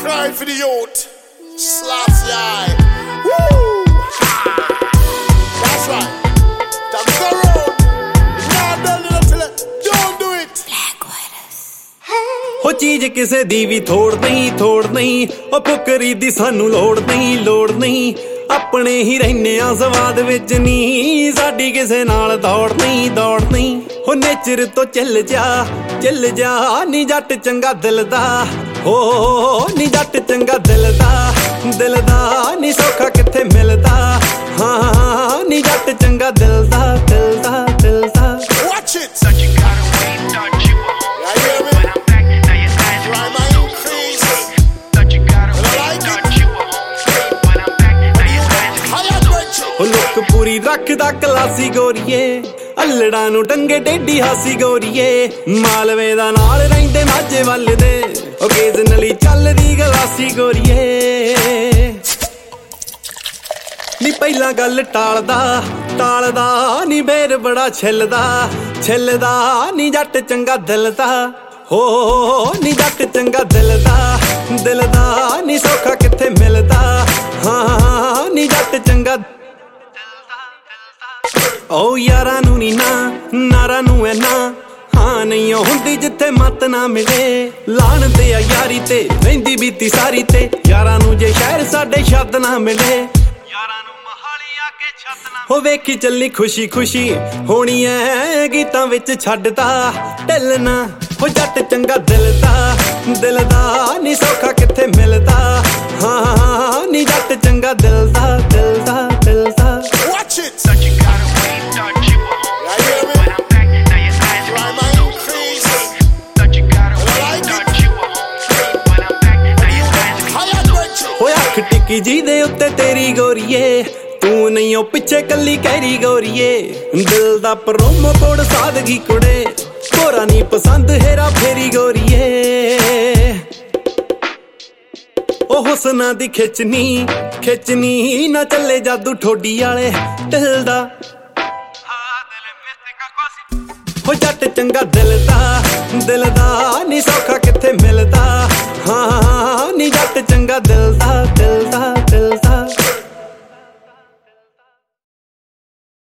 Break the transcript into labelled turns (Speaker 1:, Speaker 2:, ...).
Speaker 1: cry for the youth. Slaps the eye. Woo! That's right. That's the road. Now don't do it.
Speaker 2: हो चीज किसे दी भी थोड़ नहीं ओ फुकरी दी सानू लोड़ नहीं अपने ही रहने आ स्वाद विच नी साडी किसे नाल दौड़ नहीं हो नेचर तो चल जा नी जट चंगा दिल दा हो नी जट चंगा दिल दा नी सौखा किथे मिलदा हाँ नी जट चंगा दिल दा
Speaker 1: Watch it. Such a got away, thought you were home. Yeah, you hear me? When I'm back, now your eyes are my increase. Thought you got away, thought you were home. When I'm back, now your eyes are my increase.
Speaker 2: हो look पूरी रखदा classy गोरीए अल्लड़ा नू टंगे teddy हासी गोरीए मालवे दा नाल रहिंदे माझे वल दे ओ case नली चलदी गलासी गोरीए नी पहला गल टालदा नी बेर बड़ा छिलदा नी जट चंगा दिल दा हो नी जट चंगा दिल दा नी सौखा किथे मिलदा हाँ नी जट चंगा ओ यारा नू नी नारा नू है ना हाँ नहीं हुंदी जिथे मत ना मिले लान दे यारी ते रहिंदी बीती सारी ते यारा नू जे शहर साडे छत ना मिले यारा नू महाली आके छत ना हो वेखी चली खुशी होनी है गीतां विच छड्डदा ढिलना हो जट चंगा दिल दा नी सौखा किथे मिलदा हाँ नी जट चंगा दिल दा
Speaker 1: Watch it. Such a got away, thought you were home. Yeah, you hear me? When I'm back, now your eyes are my increase. Thought you got away, thought you were home. When I'm back, now your eyes are my increase.
Speaker 2: हो अख टिकी जी दे उत्ते तेरी गोरीए तू नहीं हो पिछे कली कैरी गोरीए दिल दा प्रोमो कोड सादगी कुड़े कोरा नी पसंद हेरा फेरी गोरीए ओ हुसना दी खिचनी ना चले जादू ठोडी आले दिल दा हो जट चंगा दिल दा नी सौखा किथे मिलदा हाँ नी जट चंगा दिल दा